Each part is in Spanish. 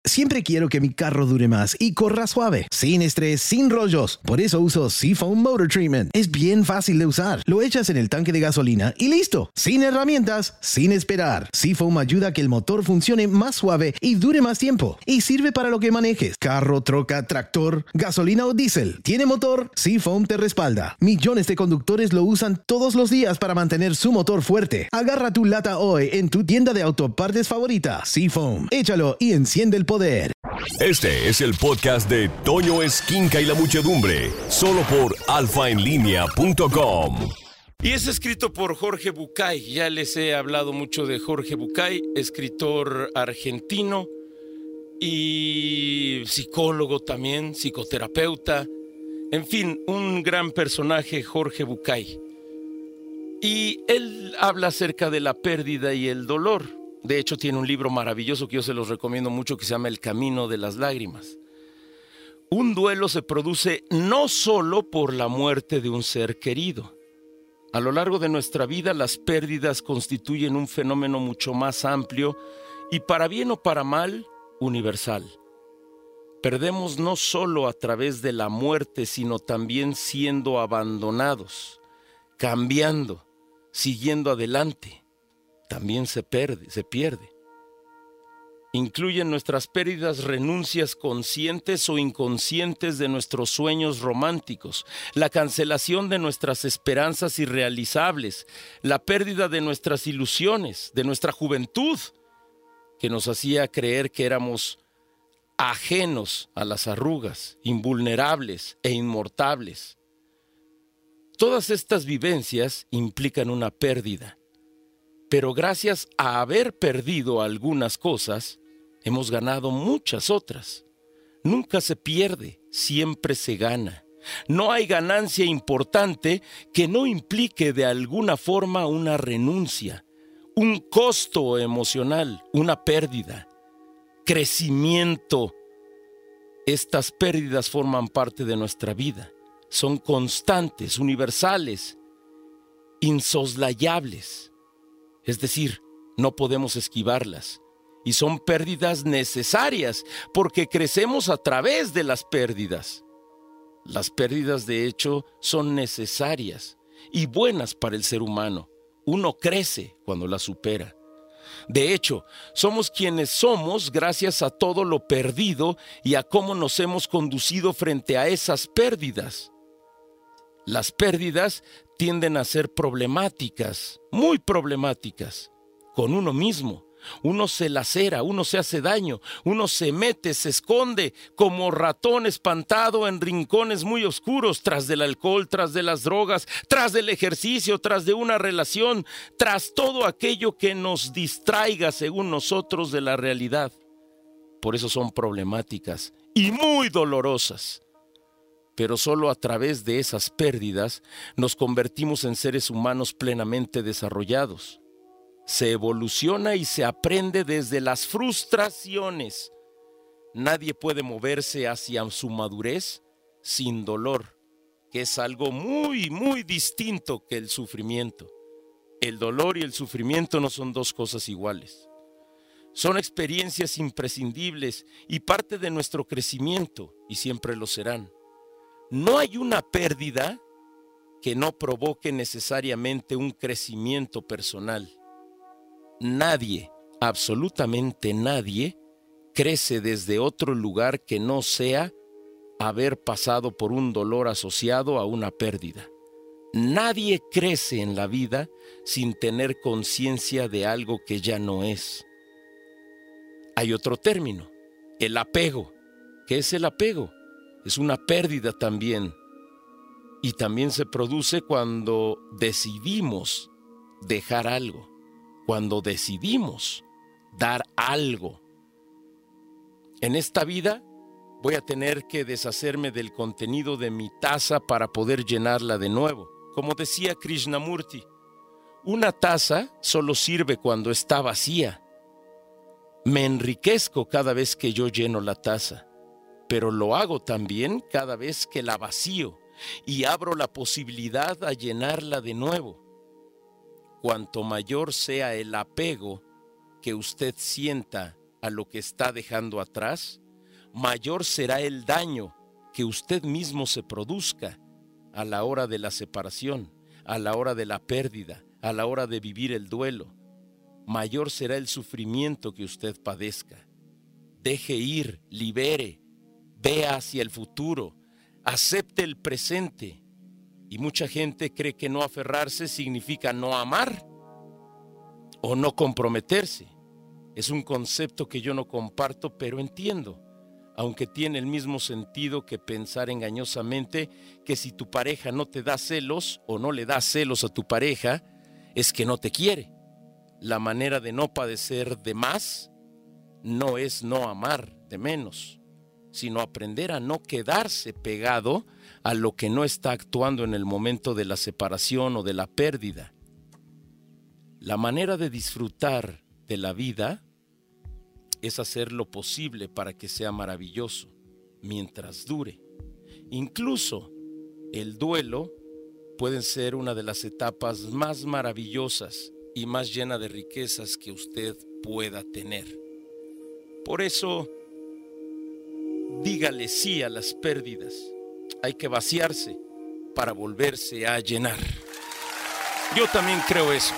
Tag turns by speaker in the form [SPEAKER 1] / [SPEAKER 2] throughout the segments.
[SPEAKER 1] Siempre quiero que mi carro dure más y corra suave, sin estrés, sin rollos. Por eso uso Seafoam Motor Treatment. Es bien fácil de usar. Lo echas en el tanque de gasolina y listo. Sin herramientas, sin esperar. Seafoam ayuda a que el motor funcione más suave y dure más tiempo. Y sirve para lo que manejes. Carro, troca, tractor, gasolina o diésel. ¿Tiene motor? Seafoam te respalda. Millones de conductores lo usan todos los días para mantener su motor fuerte. Agarra tu lata hoy en tu tienda de autopartes favorita. Seafoam. Échalo y enciende el poder.
[SPEAKER 2] Este es el podcast de Toño Esquinca y la Muchedumbre, solo por alfaenlinea.com.
[SPEAKER 3] Y es escrito por Jorge Bucay. Ya les he hablado mucho de Jorge Bucay, escritor argentino y psicólogo también, psicoterapeuta. En fin, un gran personaje, Jorge Bucay. Y él habla acerca de la pérdida y el dolor. De hecho, tiene un libro maravilloso que yo se los recomiendo mucho que se llama El Camino de las Lágrimas. Un duelo se produce no solo por la muerte de un ser querido. A lo largo de nuestra vida, las pérdidas constituyen un fenómeno mucho más amplio y, para bien o para mal, universal. Perdemos no solo a través de la muerte, sino también siendo abandonados, cambiando, siguiendo adelante. También se pierde. Incluyen nuestras pérdidas renuncias conscientes o inconscientes de nuestros sueños románticos, la cancelación de nuestras esperanzas irrealizables, la pérdida de nuestras ilusiones, de nuestra juventud, que nos hacía creer que éramos ajenos a las arrugas, invulnerables e inmortables. Todas estas vivencias implican una pérdida. Pero gracias a haber perdido algunas cosas, hemos ganado muchas otras. Nunca se pierde, siempre se gana. No hay ganancia importante que no implique de alguna forma una renuncia, un costo emocional, una pérdida, crecimiento. Estas pérdidas forman parte de nuestra vida. Son constantes, universales, insoslayables. Es decir, no podemos esquivarlas. Y son pérdidas necesarias porque crecemos a través de las pérdidas. Las pérdidas, de hecho, son necesarias y buenas para el ser humano. Uno crece cuando las supera. De hecho, somos quienes somos gracias a todo lo perdido y a cómo nos hemos conducido frente a esas pérdidas. Las pérdidas tienden a ser problemáticas, muy problemáticas, con uno mismo. Uno se lacera, uno se hace daño, uno se mete, se esconde como ratón espantado en rincones muy oscuros, tras del alcohol, tras de las drogas, tras del ejercicio, tras de una relación, tras todo aquello que nos distraiga, según nosotros, de la realidad. Por eso son problemáticas y muy dolorosas. Pero solo a través de esas pérdidas nos convertimos en seres humanos plenamente desarrollados. Se evoluciona y se aprende desde las frustraciones. Nadie puede moverse hacia su madurez sin dolor, que es algo muy, muy distinto que el sufrimiento. El dolor y el sufrimiento no son dos cosas iguales. Son experiencias imprescindibles y parte de nuestro crecimiento, y siempre lo serán. No hay una pérdida que no provoque necesariamente un crecimiento personal. Nadie, absolutamente nadie, crece desde otro lugar que no sea haber pasado por un dolor asociado a una pérdida. Nadie crece en la vida sin tener conciencia de algo que ya no es. Hay otro término, el apego. ¿Qué es el apego? Es una pérdida también. Y también se produce cuando decidimos dejar algo, cuando decidimos dar algo. En esta vida voy a tener que deshacerme del contenido de mi taza para poder llenarla de nuevo. Como decía Krishnamurti, una taza solo sirve cuando está vacía. Me enriquezco cada vez que yo lleno la taza, pero lo hago también cada vez que la vacío y abro la posibilidad a llenarla de nuevo. Cuanto mayor sea el apego que usted sienta a lo que está dejando atrás, mayor será el daño que usted mismo se produzca a la hora de la separación, a la hora de la pérdida, a la hora de vivir el duelo. Mayor será el sufrimiento que usted padezca. Deje ir, libere, vea hacia el futuro, acepte el presente. Y mucha gente cree que no aferrarse significa no amar o no comprometerse. Es un concepto que yo no comparto, pero entiendo, aunque tiene el mismo sentido que pensar engañosamente que si tu pareja no te da celos o no le da celos a tu pareja, es que no te quiere. La manera de no padecer de más no es no amar de menos, sino aprender a no quedarse pegado a lo que no está actuando en el momento de la separación o de la pérdida. La manera de disfrutar de la vida es hacer lo posible para que sea maravilloso mientras dure. Incluso el duelo puede ser una de las etapas más maravillosas y más llena de riquezas que usted pueda tener. Por eso, dígale sí a las pérdidas. Hay que vaciarse para volverse a llenar. Yo también creo eso.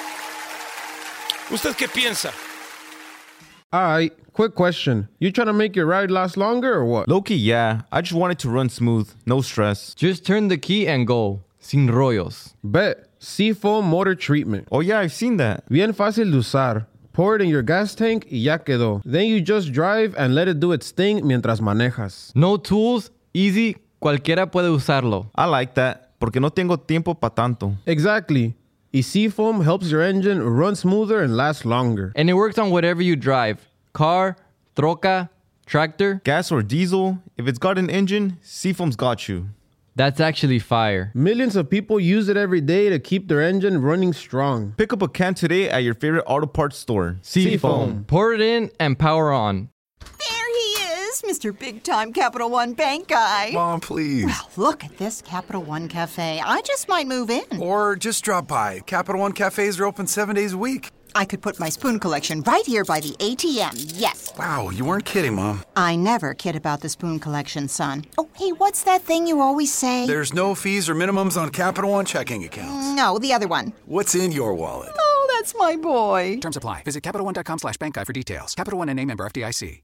[SPEAKER 3] ¿Usted qué piensa?
[SPEAKER 4] Alright, quick question. You trying to make your ride last longer or what?
[SPEAKER 5] Low-key, yeah. I just want it to run smooth, no stress.
[SPEAKER 6] Just turn the key and go. Sin rollos.
[SPEAKER 4] Bet. Seafoam Motor Treatment.
[SPEAKER 5] Oh yeah, I've seen that.
[SPEAKER 4] Bien fácil de usar. Pour it in your gas tank y ya quedó. Then you just drive and let it do its thing mientras manejas.
[SPEAKER 6] No tools, easy, cualquiera puede usarlo.
[SPEAKER 5] I like that, porque no tengo tiempo pa' tanto.
[SPEAKER 4] Exactly. Y Seafoam helps your engine run smoother and last longer.
[SPEAKER 6] And it works on whatever you drive. Car, troca, tractor.
[SPEAKER 5] Gas or diesel, if it's got an engine, Seafoam's got you.
[SPEAKER 6] That's actually fire.
[SPEAKER 4] Millions of people use it every day to keep their engine running strong.
[SPEAKER 5] Pick up a can today at your favorite auto parts store.
[SPEAKER 4] Seafoam.
[SPEAKER 6] Pour it in and power on.
[SPEAKER 7] There he is, Mr. Big Time Capital One Bank guy.
[SPEAKER 8] Mom, please.
[SPEAKER 7] Well, look at this Capital One Cafe. I just might move in.
[SPEAKER 8] Or just drop by. Capital One cafes are open 7 days a week.
[SPEAKER 7] I could put my spoon collection right here by the ATM, yes.
[SPEAKER 8] Wow, you weren't kidding, Mom.
[SPEAKER 7] I never kid about the spoon collection, son. Oh, hey, what's that thing you always say?
[SPEAKER 8] There's no fees or minimums on Capital One checking accounts.
[SPEAKER 7] No, the other one.
[SPEAKER 8] What's in your wallet?
[SPEAKER 7] Oh, that's my boy.
[SPEAKER 9] Terms apply. Visit CapitalOne.com/bankguide for details. Capital One NA, member FDIC.